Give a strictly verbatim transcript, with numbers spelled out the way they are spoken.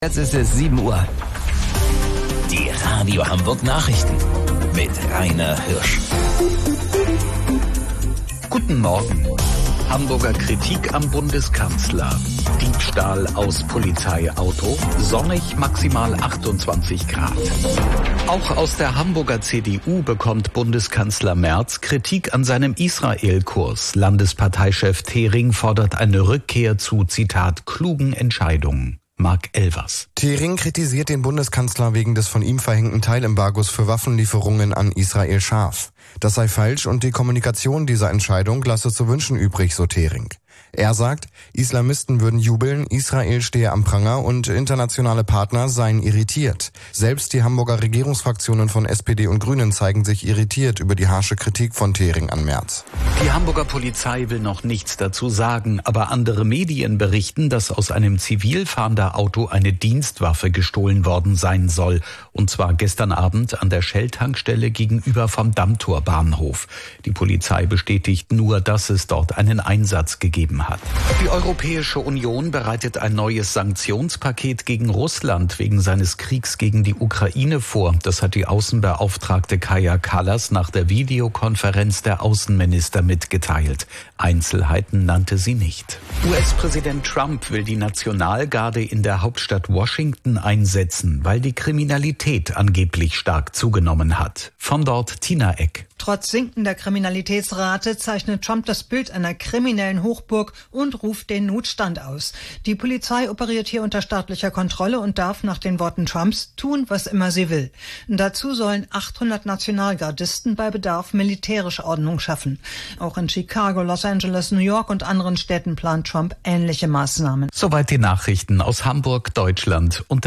Jetzt ist es sieben Uhr. Die Radio Hamburg Nachrichten mit Rainer Hirsch. Guten Morgen. Hamburger Kritik am Bundeskanzler. Diebstahl aus Polizeiauto. Sonnig, maximal achtundzwanzig Grad. Auch aus der Hamburger C D U bekommt Bundeskanzler Merz Kritik an seinem Israel-Kurs. Landesparteichef Thering fordert eine Rückkehr zu, Zitat, klugen Entscheidungen. Marc Elvers. Thering kritisiert den Bundeskanzler wegen des von ihm verhängten Teilembargos für Waffenlieferungen an Israel scharf. Das sei falsch und die Kommunikation dieser Entscheidung lasse zu wünschen übrig, so Thering. Er sagt, Islamisten würden jubeln, Israel stehe am Pranger und internationale Partner seien irritiert. Selbst die Hamburger Regierungsfraktionen von S P D und Grünen zeigen sich irritiert über die harsche Kritik von Thering an Merz. Die Hamburger Polizei will noch nichts dazu sagen, aber andere Medien berichten, dass aus einem Zivilfahrender-Auto eine Dienstwaffe gestohlen worden sein soll. Und zwar gestern Abend an der Shell-Tankstelle gegenüber vom Dammtor-Bahnhof. Die Polizei bestätigt nur, dass es dort einen Einsatz gegeben hat. Die Europäische Union bereitet ein neues Sanktionspaket gegen Russland wegen seines Kriegs gegen die Ukraine vor. Das hat die Außenbeauftragte Kaja Kallas nach der Videokonferenz der Außenminister mitgeteilt. Einzelheiten nannte sie nicht. U S-Präsident Trump will die Nationalgarde in der Hauptstadt Washington einsetzen, weil die Kriminalität angeblich stark zugenommen hat. Von dort Tina Eck. Trotz sinkender Kriminalitätsrate zeichnet Trump das Bild einer kriminellen Hochburg und ruft den Notstand aus. Die Polizei operiert hier unter staatlicher Kontrolle und darf nach den Worten Trumps tun, was immer sie will. Dazu sollen achthundert Nationalgardisten bei Bedarf militärische Ordnung schaffen. Auch in Chicago, Los Angeles, New York und anderen Städten plant Trump ähnliche Maßnahmen. Soweit die Nachrichten aus Hamburg, Deutschland und